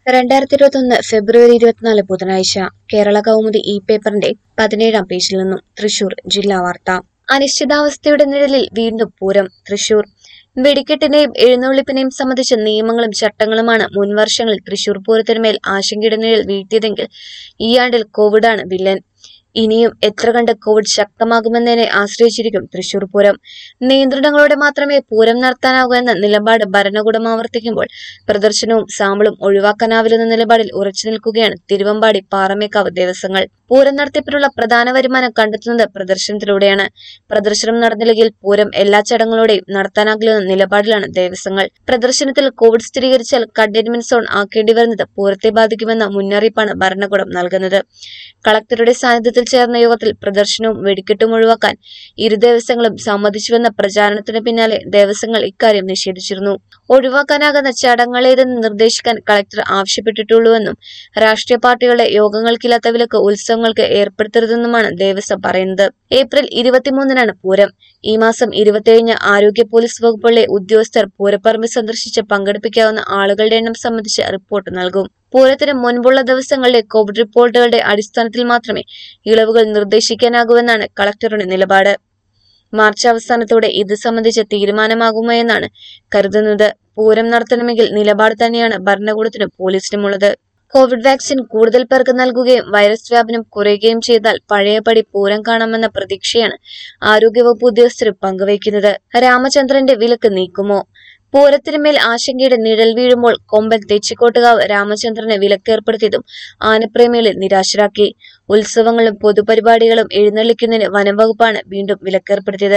2021 ഫെബ്രുവരി 24 ബുധനാഴ്ച കേരള കൗമുദി പേപ്പറിന്റെ 17-ാം പേജിൽ നിന്നും തൃശൂർ ജില്ലാ വാർത്ത. അനിശ്ചിതാവസ്ഥയുടെ നിഴലിൽ വീണ്ടും പൂരം. തൃശൂർ വെടിക്കെട്ടിനെയും എഴുന്നള്ളിപ്പിനെയും സംബന്ധിച്ച നിയമങ്ങളും ചട്ടങ്ങളുമാണ് മുൻവർഷങ്ങളിൽ തൃശൂർ പൂരത്തിനുമേൽ ആശങ്കയുടെ നിഴൽ വീഴ്ത്തിയതെങ്കിൽ ഈ ആണ്ടിൽ കോവിഡാണ് വില്ലൻ. ഇനിയും എത്ര കണ്ട് കോവിഡ് ശക്തമാകുമെന്നതിനെ ആശ്രയിച്ചിരിക്കും തൃശൂർ പൂരം. നിയന്ത്രണങ്ങളോടെ മാത്രമേ പൂരം നടത്താനാകൂ എന്ന നിലപാട് ഭരണകൂടം ആവർത്തിക്കുമ്പോൾ പ്രദർശനവും സാമ്പിളും ഒഴിവാക്കാനാവില്ലെന്ന നിലപാടിൽ ഉറച്ചു നിൽക്കുകയാണ് തിരുവമ്പാടി പാറമേക്കാവ് ദേവസ്വങ്ങൾ. പൂരം നടത്തിപ്പിനുള്ള പ്രധാന വരുമാനം കണ്ടെത്തുന്നത് പ്രദർശനത്തിലൂടെയാണ്. പ്രദർശനം നടന്നില്ലെങ്കിൽ പൂരം എല്ലാ ചടങ്ങുകളോടെയും നടത്താനാകില്ലെന്ന നിലപാടിലാണ് ദേവസ്വങ്ങൾ. പ്രദർശനത്തിൽ കോവിഡ് സ്ഥിരീകരിച്ചാൽ കണ്ടെയ്ൻമെന്റ് സോൺ ആക്കേണ്ടി വരുന്നത് പൂരത്തെ ബാധിക്കുമെന്ന മുന്നറിയിപ്പാണ് ഭരണകൂടം നൽകുന്നത്. കളക്ടറുടെ സാന്നിധ്യത്തിൽ ചേർന്ന യോഗത്തിൽ പ്രദർശനവും വെടിക്കെട്ടും ഒഴിവാക്കാൻ ഇരു ദേവസ്വങ്ങളും സമ്മതിച്ചുവെന്ന പ്രചാരണത്തിന് പിന്നാലെ ദേവസ്വങ്ങൾ ഇക്കാര്യം നിഷേധിച്ചിരുന്നു. ഒഴിവാക്കാനാകുന്ന ചടങ്ങുകളേതെന്ന് നിർദ്ദേശിക്കാൻ കളക്ടർ ആവശ്യപ്പെട്ടിട്ടുള്ളൂവെന്നും രാഷ്ട്രീയ പാർട്ടികളുടെ യോഗങ്ങൾക്കില്ലാത്ത വിലക്ക് ഉത്സവങ്ങൾക്ക് ഏർപ്പെടുത്തരുതെന്നുമാണ് ദേവസ്വം പറയുന്നത്. ഏപ്രിൽ 23-നാണ് പൂരം. ഈ മാസം 27-ന് ആരോഗ്യ പോലീസ് വകുപ്പുകളിലെ ഉദ്യോഗസ്ഥർ പൂരപ്പറമ്പ് സന്ദർശിച്ച് പങ്കെടുപ്പിക്കാവുന്ന ആളുകളുടെ എണ്ണം സംബന്ധിച്ച് റിപ്പോർട്ട് നൽകും. പൂരത്തിന് മുൻപുള്ള ദിവസങ്ങളിലെ കോവിഡ് റിപ്പോർട്ടുകളുടെ അടിസ്ഥാനത്തിൽ മാത്രമേ ഇളവുകൾ നിർദ്ദേശിക്കാനാകൂവെന്നാണ് കളക്ടറുടെ നിലപാട്. മാർച്ച് അവസാനത്തോടെ ഇത് സംബന്ധിച്ച തീരുമാനമാകുമോ എന്നാണ് കരുതുന്നത്. പൂരം നടത്തണമെങ്കിൽ നിലപാട് തന്നെയാണ് ഭരണകൂടത്തിനും പോലീസിനുമുള്ളത്. കോവിഡ് വാക്സിൻ കൂടുതൽ പേർക്ക് നൽകുകയും വൈറസ് വ്യാപനം കുറയുകയും ചെയ്താൽ പഴയപടി പൂരം കാണാമെന്ന പ്രതീക്ഷയാണ് ആരോഗ്യവകുപ്പ് ഉദ്യോഗസ്ഥരും പങ്കുവയ്ക്കുന്നത്. രാമചന്ദ്രന്റെ വിലക്ക് നീക്കുമോ? പൂരത്തിനുമേൽ ആശങ്കയുടെ നിഴൽ വീഴുമ്പോൾ കൊമ്പൻ തെച്ചിക്കോട്ടുകാവ് രാമചന്ദ്രന് വിലക്കേർപ്പെടുത്തിയതും ആനപ്രേമികളെ നിരാശരാക്കി. ഉത്സവങ്ങളും പൊതുപരിപാടികളും എഴുന്നള്ളിക്കുന്നതിന് വനംവകുപ്പാണ് വീണ്ടും വിലക്കേർപ്പെടുത്തിയത്.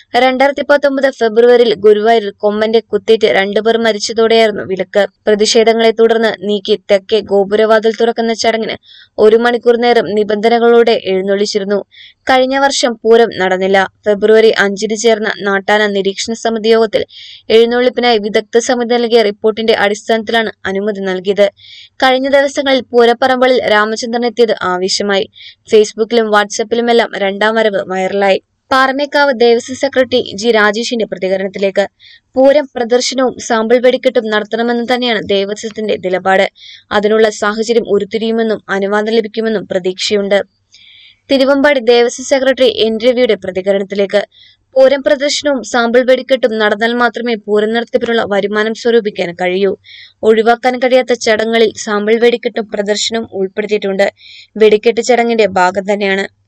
2019 ഫെബ്രുവരിയിൽ ഗുരുവായൂരിൽ കൊമ്പന്റെ കുത്തേറ്റ് 2 പേർ മരിച്ചതോടെയായിരുന്നു വിലക്ക്. പ്രതിഷേധങ്ങളെ തുടർന്ന് നീക്കി തെക്കേ ഗോപുരവാതിൽ തുറക്കുന്ന ചടങ്ങിന് 1 മണിക്കൂർ നേരം നിബന്ധനകളോടെ എഴുന്നള്ളിച്ചിരുന്നു. കഴിഞ്ഞ വർഷം പൂരം നടന്നില്ല. ഫെബ്രുവരി 5-ന് ചേർന്ന നാട്ടാന നിരീക്ഷണ സമിതി യോഗത്തിൽ എഴുന്നള്ളിപ്പിനായി വിദഗ്ധ സമിതി നൽകിയ റിപ്പോർട്ടിന്റെ അടിസ്ഥാനത്തിലാണ് അനുമതി നൽകിയത്. കഴിഞ്ഞ ദിവസങ്ങളിൽ പൂരപ്പറമ്പുകളിൽ രാമചന്ദ്രൻ എത്തിയത് ആവേശമായി. ഫേസ്ബുക്കിലും വാട്സാപ്പിലുമെല്ലാം 2ാം വരവ് വൈറലായി. പാറമേക്കാവ് ദേവസ്വം സെക്രട്ടറി ജി രാജേഷിന്റെ പ്രതികരണത്തിലേക്ക്. പൂരം പ്രദർശനവും സാമ്പിൾ വെടിക്കെട്ടും നടത്തണമെന്ന് തന്നെയാണ് ദേവസ്വത്തിന്റെ നിലപാട്. അതിനുള്ള സാഹചര്യം ഉരുത്തിരിയുമെന്നും അനുവാദം ലഭിക്കുമെന്നും പ്രതീക്ഷയുണ്ട്. തിരുവമ്പാടി ദേവസ്വം സെക്രട്ടറി എൻ രവിയുടെ പ്രതികരണത്തിലേക്ക്. പൂരം പ്രദർശനവും സാമ്പിൾ വെടിക്കെട്ടും നടന്നാൽ മാത്രമേ പൂരം നടത്തിപ്പിനുള്ള വരുമാനം സ്വരൂപിക്കാൻ കഴിയൂ. ഒഴിവാക്കാൻ കഴിയാത്ത ചടങ്ങുകളിൽ സാമ്പിൾ വെടിക്കെട്ടും പ്രദർശനവും ഉൾപ്പെടുത്തിയിട്ടുണ്ട്. വെടിക്കെട്ട് ചടങ്ങിന്റെ ഭാഗം തന്നെയാണ്.